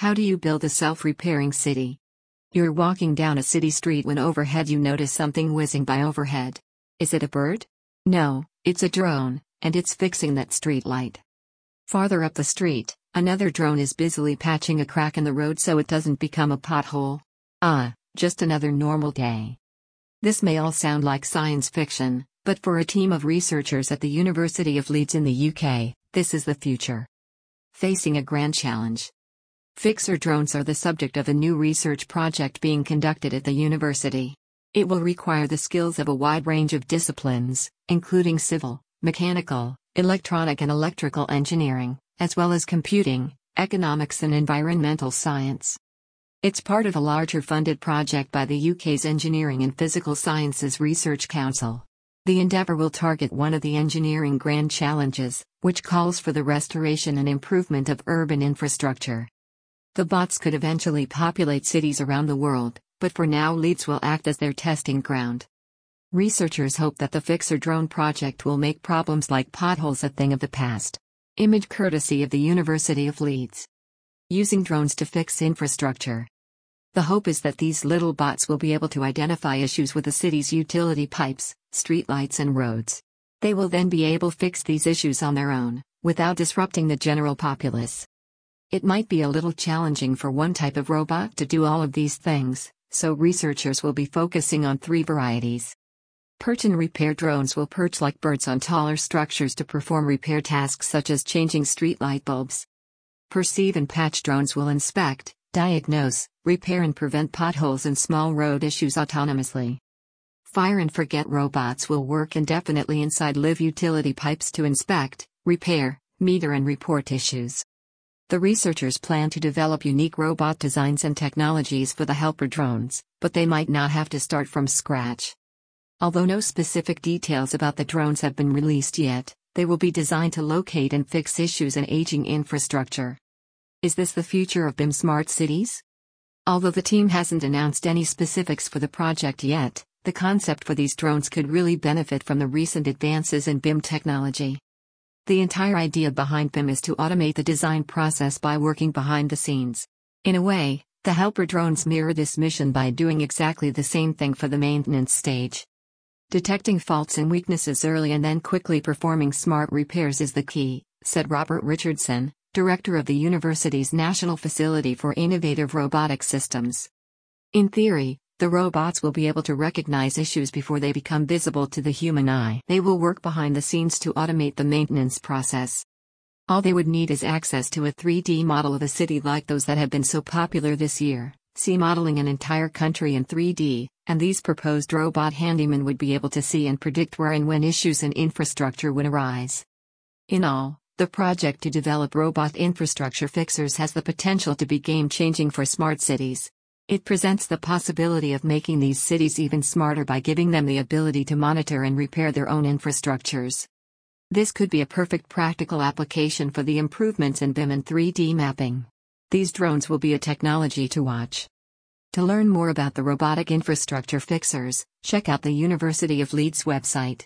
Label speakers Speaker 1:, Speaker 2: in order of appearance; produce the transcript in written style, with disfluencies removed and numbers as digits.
Speaker 1: How do you build a self-repairing city? You're walking down a city street when overhead you notice something whizzing by overhead. Is it a bird? No, it's a drone, and it's fixing that street light. Farther up the street, another drone is busily patching a crack in the road so it doesn't become a pothole. Just another normal day. This may all sound like science fiction, but for a team of researchers at the University of Leeds in the UK, this is the future. Facing a grand challenge. Fixer drones are the subject of a new research project being conducted at the university. It will require the skills of a wide range of disciplines, including civil, mechanical, electronic and electrical engineering, as well as computing, economics and environmental science. It's part of a larger funded project by the UK's Engineering and Physical Sciences Research Council. The endeavour will target one of the engineering grand challenges, which calls for the restoration and improvement of urban infrastructure. The bots could eventually populate cities around the world, but for now Leeds will act as their testing ground. Researchers hope that the Fixer drone project will make problems like potholes a thing of the past. Image courtesy of the University of Leeds. Using drones to fix infrastructure. The hope is that these little bots will be able to identify issues with the city's utility pipes, streetlights and roads. They will then be able to fix these issues on their own, without disrupting the general populace. It might be a little challenging for one type of robot to do all of these things, so researchers will be focusing on 3 varieties. Perch and repair drones will perch like birds on taller structures to perform repair tasks such as changing street light bulbs. Perceive and patch drones will inspect, diagnose, repair and prevent potholes and small road issues autonomously. Fire and forget robots will work indefinitely inside live utility pipes to inspect, repair, meter and report issues. The researchers plan to develop unique robot designs and technologies for the helper drones, but they might not have to start from scratch. Although no specific details about the drones have been released yet, they will be designed to locate and fix issues in aging infrastructure. Is this the future of BIM smart cities? Although the team hasn't announced any specifics for the project yet, the concept for these drones could really benefit from the recent advances in BIM technology. The entire idea behind BIM is to automate the design process by working behind the scenes. In a way, the helper drones mirror this mission by doing exactly the same thing for the maintenance stage. Detecting faults and weaknesses early and then quickly performing smart repairs is the key, said Robert Richardson, director of the university's National Facility for Innovative Robotic Systems. In theory, the robots will be able to recognize issues before they become visible to the human eye. They will work behind the scenes to automate the maintenance process. All they would need is access to a 3D model of a city like those that have been so popular this year. See modeling an entire country in 3D, and these proposed robot handymen would be able to see and predict where and when issues in infrastructure would arise. In all, the project to develop robot infrastructure fixers has the potential to be game-changing for smart cities. It presents the possibility of making these cities even smarter by giving them the ability to monitor and repair their own infrastructures. This could be a perfect practical application for the improvements in BIM and 3D mapping. These drones will be a technology to watch. To learn more about the robotic infrastructure fixers, check out the University of Leeds website.